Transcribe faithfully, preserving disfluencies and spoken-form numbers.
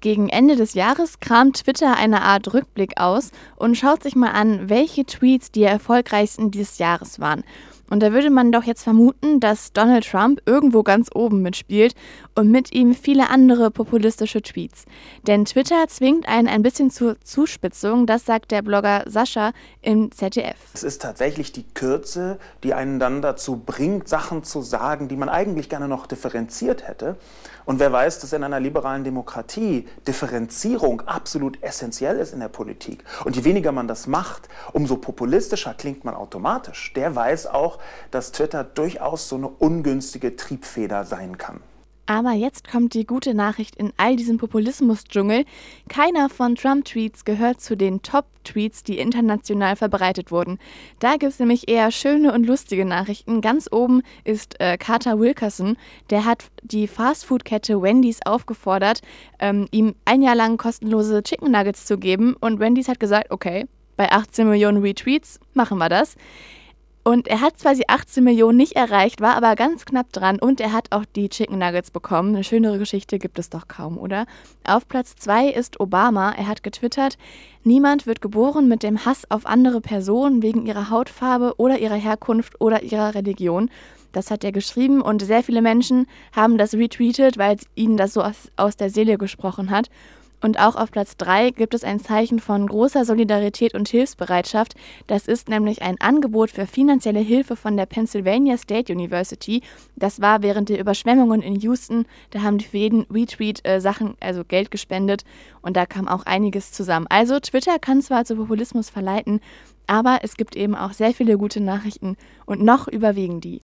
Gegen Ende des Jahres kramt Twitter eine Art Rückblick aus und schaut sich mal an, welche Tweets die erfolgreichsten dieses Jahres waren. Und da würde man doch jetzt vermuten, dass Donald Trump irgendwo ganz oben mitspielt und mit ihm viele andere populistische Tweets. Denn Twitter zwingt einen ein bisschen zur Zuspitzung, das sagt der Blogger Sascha im Z D F. Es ist tatsächlich die Kürze, die einen dann dazu bringt, Sachen zu sagen, die man eigentlich gerne noch differenziert hätte. Und wer weiß, dass in einer liberalen Demokratie Differenzierung absolut essentiell ist in der Politik. Und je weniger man das macht, umso populistischer klingt man automatisch. Der weiß auch, dass Twitter durchaus so eine ungünstige Triebfeder sein kann. Aber jetzt kommt die gute Nachricht in all diesem Populismus-Dschungel. Keiner von Trump-Tweets gehört zu den Top-Tweets, die international verbreitet wurden. Da gibt es nämlich eher schöne und lustige Nachrichten. Ganz oben ist äh, Carter Wilkerson. Der hat die Fastfood-Kette Wendy's aufgefordert, ähm, ihm ein Jahr lang kostenlose Chicken Nuggets zu geben. Und Wendy's hat gesagt, okay, bei achtzehn Millionen Retweets machen wir das. Und er hat zwar die achtzehn Millionen nicht erreicht, war aber ganz knapp dran und er hat auch die Chicken Nuggets bekommen. Eine schönere Geschichte gibt es doch kaum, oder? Auf Platz zwei ist Obama. Er hat getwittert, niemand wird geboren mit dem Hass auf andere Personen wegen ihrer Hautfarbe oder ihrer Herkunft oder ihrer Religion. Das hat er geschrieben und sehr viele Menschen haben das retweetet, weil ihnen das so aus, aus der Seele gesprochen hat. Und auch auf Platz drei gibt es ein Zeichen von großer Solidarität und Hilfsbereitschaft. Das ist nämlich ein Angebot für finanzielle Hilfe von der Pennsylvania State University. Das war während der Überschwemmungen in Houston. Da haben die für jeden Retweet äh, Sachen, also Geld gespendet. Und da kam auch einiges zusammen. Also Twitter kann zwar zu Populismus verleiten, aber es gibt eben auch sehr viele gute Nachrichten und noch überwiegen die.